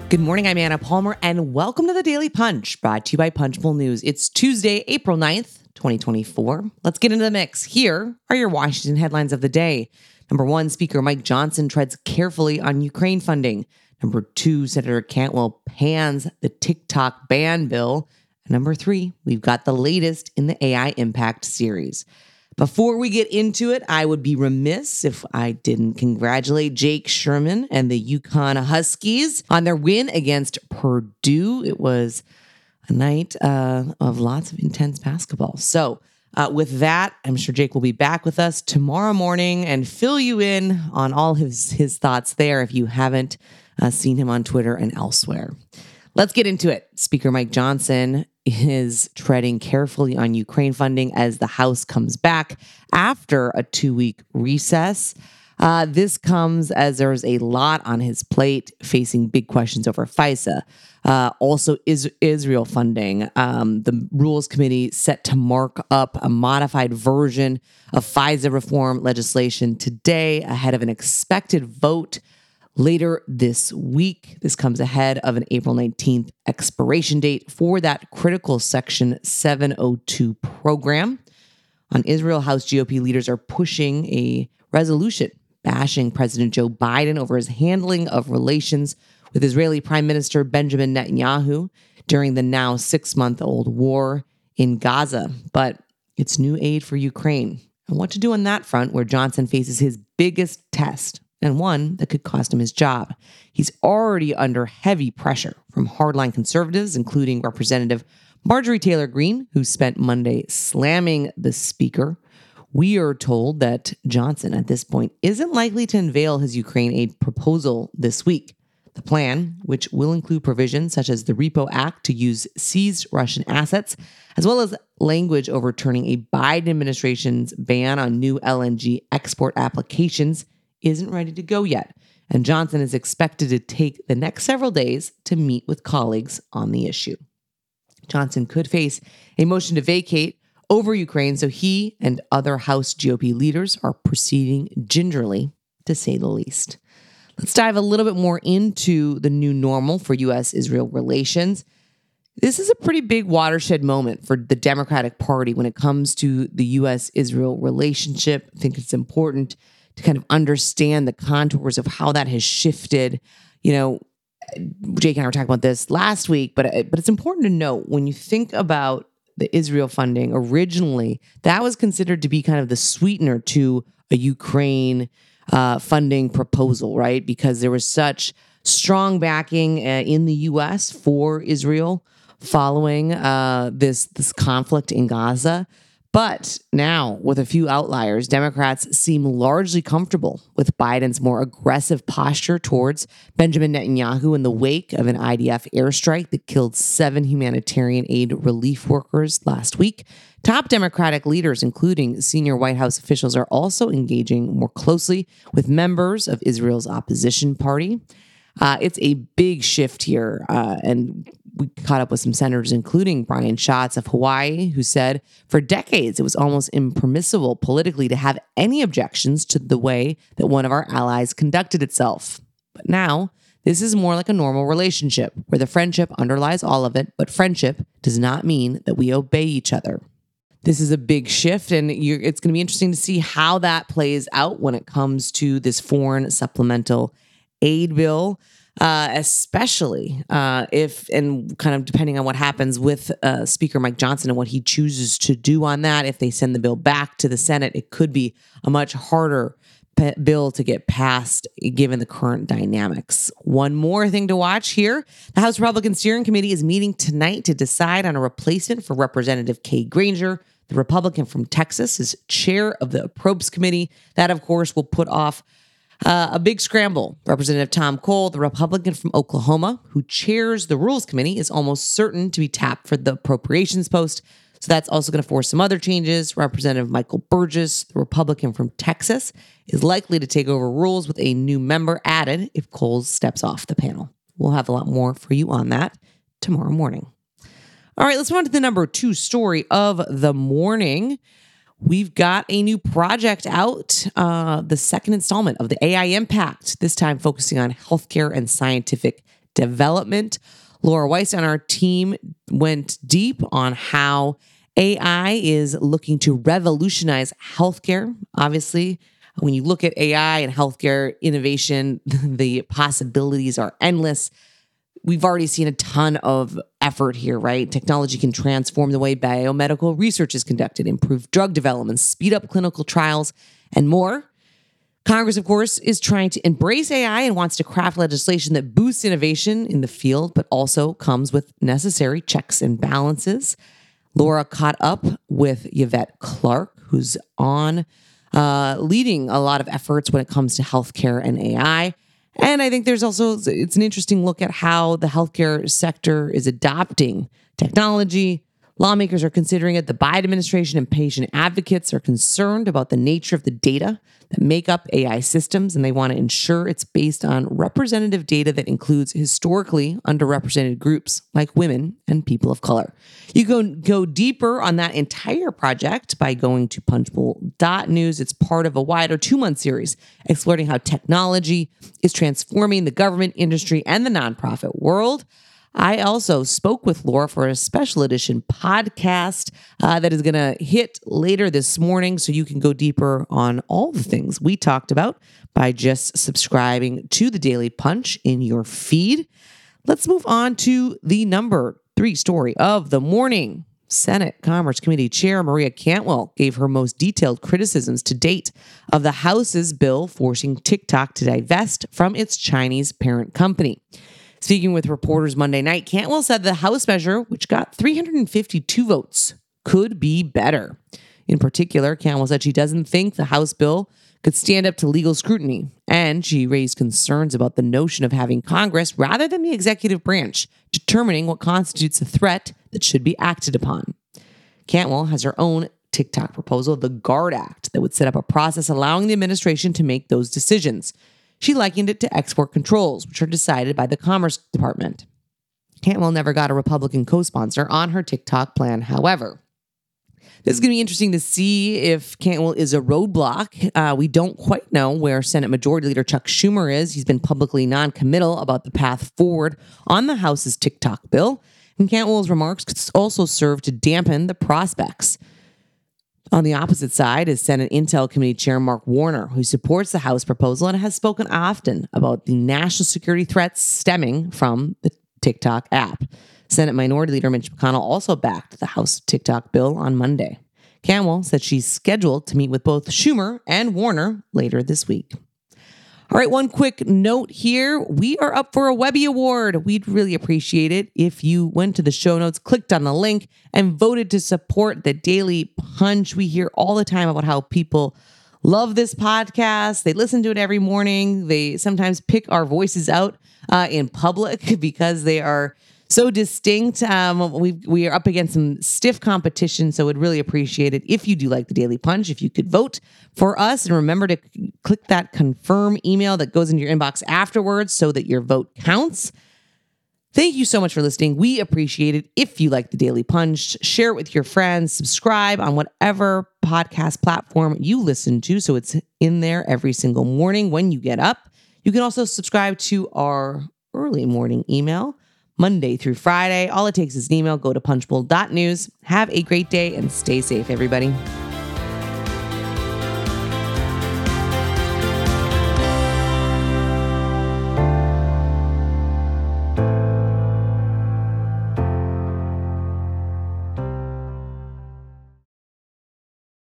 Good morning, I'm Anna Palmer, and welcome to the Daily Punch, brought to you by Punchbowl News. It's Tuesday, April 9th, 2024. Let's get into the mix. Here are your Washington headlines of the day. Number one, Speaker Mike Johnson treads carefully on Ukraine funding. Number two, Senator Cantwell pans the TikTok ban bill. And number three, we've got the latest in the AI Impact series. Before we get into it, I would be remiss if I didn't congratulate Jake Sherman and the UConn Huskies on their win against Purdue. It was a night of lots of intense basketball. So with that, I'm sure Jake will be back with us tomorrow morning and fill you in on all his thoughts there if you haven't seen him on Twitter and elsewhere. Let's get into it. Speaker Mike Johnson is treading carefully on Ukraine funding as the House comes back after a 2-week recess. This comes as there's a lot on his plate, facing big questions over FISA. Also, Israel funding. The Rules Committee set to mark up a modified version of FISA reform legislation today ahead of an expected vote later this week. This comes ahead of an April 19th expiration date for that critical Section 702 program. On Israel, House GOP leaders are pushing a resolution bashing President Joe Biden over his handling of relations with Israeli Prime Minister Benjamin Netanyahu during the now 6-month-old war in Gaza. But it's new aid for Ukraine. And what to do on that front, where Johnson faces his biggest test, and one that could cost him his job. He's already under heavy pressure from hardline conservatives, including Representative Marjorie Taylor Greene, who spent Monday slamming the speaker. We are told that Johnson, at this point, isn't likely to unveil his Ukraine aid proposal this week. The plan, which will include provisions such as the Repo Act to use seized Russian assets, as well as language overturning a Biden administration's ban on new LNG export applications, isn't ready to go yet, and Johnson is expected to take the next several days to meet with colleagues on the issue. Johnson could face a motion to vacate over Ukraine, so he and other House GOP leaders are proceeding gingerly, to say the least. Let's dive a little bit more into the new normal for U.S.-Israel relations. This is a pretty big watershed moment for the Democratic Party when it comes to the U.S.-Israel relationship. I think it's important to kind of understand the contours of how that has shifted. You know, Jake and I were talking about this last week, but it's important to note when you think about the Israel funding, originally, that was considered to be kind of the sweetener to a Ukraine funding proposal, right? Because there was such strong backing in the U.S. for Israel following this conflict in Gaza. But now, with a few outliers, Democrats seem largely comfortable with Biden's more aggressive posture towards Benjamin Netanyahu in the wake of an IDF airstrike that killed 7 humanitarian aid relief workers last week. Top Democratic leaders, including senior White House officials, are also engaging more closely with members of Israel's opposition party. It's a big shift here, and we caught up with some senators, including Brian Schatz of Hawaii, who said for decades it was almost impermissible politically to have any objections to the way that one of our allies conducted itself. But now, this is more like a normal relationship where the friendship underlies all of it, but friendship does not mean that we obey each other. This is a big shift, and it's going to be interesting to see how that plays out when it comes to this foreign supplemental aid bill. Especially if, and kind of depending on what happens with Speaker Mike Johnson and what he chooses to do on that. If they send the bill back to the Senate, it could be a much harder bill to get passed given the current dynamics. One more thing to watch here. The House Republican Steering Committee is meeting tonight to decide on a replacement for Representative Kay Granger, the Republican from Texas, as chair of the Probes Committee. That, of course, will put off a big scramble. Representative Tom Cole, the Republican from Oklahoma, who chairs the Rules Committee, is almost certain to be tapped for the appropriations post. So that's also going to force some other changes. Representative Michael Burgess, the Republican from Texas, is likely to take over Rules with a new member added if Cole steps off the panel. We'll have a lot more for you on that tomorrow morning. All right, let's move on to the number 2 story of the morning. We've got a new project out, the second installment of the AI Impact, this time focusing on healthcare and scientific development. Laura Weiss on our team went deep on how AI is looking to revolutionize healthcare. Obviously, when you look at AI and healthcare innovation, the possibilities are endless. We've already seen a ton of effort here, right? Technology can transform the way biomedical research is conducted, improve drug development, speed up clinical trials, and more. Congress, of course, is trying to embrace AI and wants to craft legislation that boosts innovation in the field, but also comes with necessary checks and balances. Laura caught up with Yvette Clarke, who's on leading a lot of efforts when it comes to healthcare and AI. And I think it's an interesting look at how the healthcare sector is adopting technology. Lawmakers are considering it. The Biden administration and patient advocates are concerned about the nature of the data that make up AI systems, and they want to ensure it's based on representative data that includes historically underrepresented groups like women and people of color. You can go deeper on that entire project by going to punchbowl.news. It's part of a wider 2-month series exploring how technology is transforming the government, industry, and the nonprofit world. I also spoke with Laura for a special edition podcast that is going to hit later this morning, so you can go deeper on all the things we talked about by just subscribing to the Daily Punch in your feed. Let's move on to the number 3 story of the morning. Senate Commerce Committee Chair Maria Cantwell gave her most detailed criticisms to date of the House's bill forcing TikTok to divest from its Chinese parent company. Speaking with reporters Monday night, Cantwell said the House measure, which got 352 votes, could be better. In particular, Cantwell said she doesn't think the House bill could stand up to legal scrutiny, and she raised concerns about the notion of having Congress, rather than the executive branch, determining what constitutes a threat that should be acted upon. Cantwell has her own TikTok proposal, the GUARD Act, that would set up a process allowing the administration to make those decisions. She likened it to export controls, which are decided by the Commerce Department. Cantwell never got a Republican co-sponsor on her TikTok plan, however. This is going to be interesting to see if Cantwell is a roadblock. We don't quite know where Senate Majority Leader Chuck Schumer is. He's been publicly non-committal about the path forward on the House's TikTok bill. And Cantwell's remarks could also serve to dampen the prospects. On the opposite side is Senate Intel Committee Chair Mark Warner, who supports the House proposal and has spoken often about the national security threats stemming from the TikTok app. Senate Minority Leader Mitch McConnell also backed the House TikTok bill on Monday. Cantwell said she's scheduled to meet with both Schumer and Warner later this week. All right, one quick note here. We are up for a Webby Award. We'd really appreciate it if you went to the show notes, clicked on the link, and voted to support the Daily Punch. We hear all the time about how people love this podcast. They listen to it every morning. They sometimes pick our voices out in public because they are so distinct. We are up against some stiff competition, so would really appreciate it if you do like the Daily Punch, if you could vote for us. And remember to click that confirm email that goes into your inbox afterwards so that your vote counts. Thank you so much for listening. We appreciate it. If you like the Daily Punch, share it with your friends, subscribe on whatever podcast platform you listen to so it's in there every single morning when you get up. You can also subscribe to our early morning email Monday through Friday. All it takes is an email. Go to punchbowl.news. Have a great day and stay safe, everybody.